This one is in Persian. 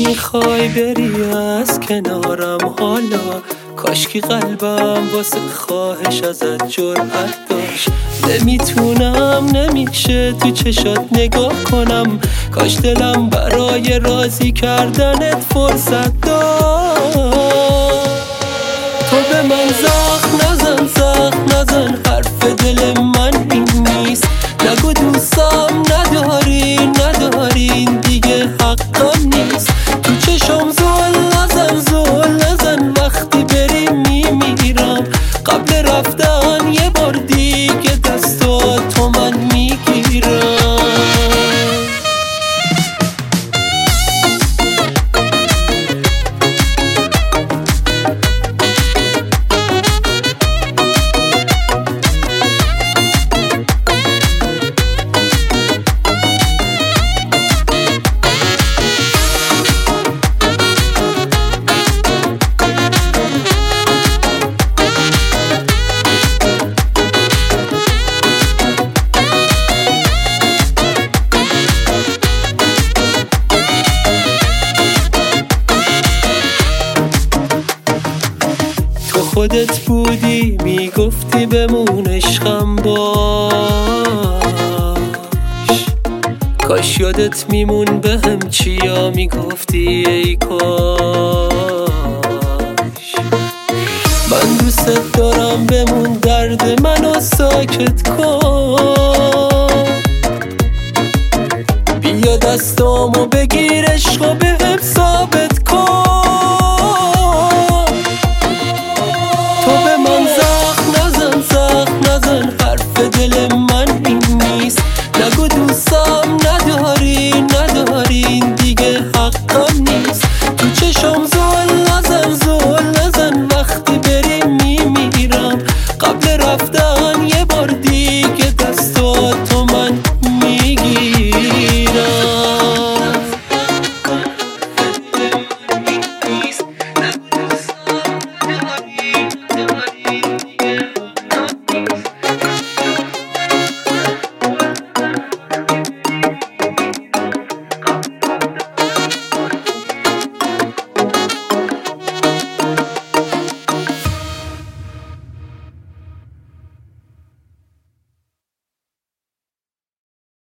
نمیخوای بری از کنارم حالا، کاشکی قلبم واسه خواهش ازت جرأت داشت. نمیتونم نمیشه تو چشات نگاه کنم، کاش دلم برای راضی کردنت فرصت داشت. تو به من زخم نزن، زخم نزن، حرف دل من این نیست. نگو دوستم نداری دیگه حقم نیست. تو چشم زل نزن، وقتی بری میمیرم. قبل رفتن یه بار دیگه دستاتو من میگیرم. خودت بودی میگفتی بمون عشقم باش، کاش یادت میمون بهم چیا میگفتی ای کاش. من دوست دارم بمون، درد منو ساکت کن. بیا دستامو بگیر عشقو بهم ثابت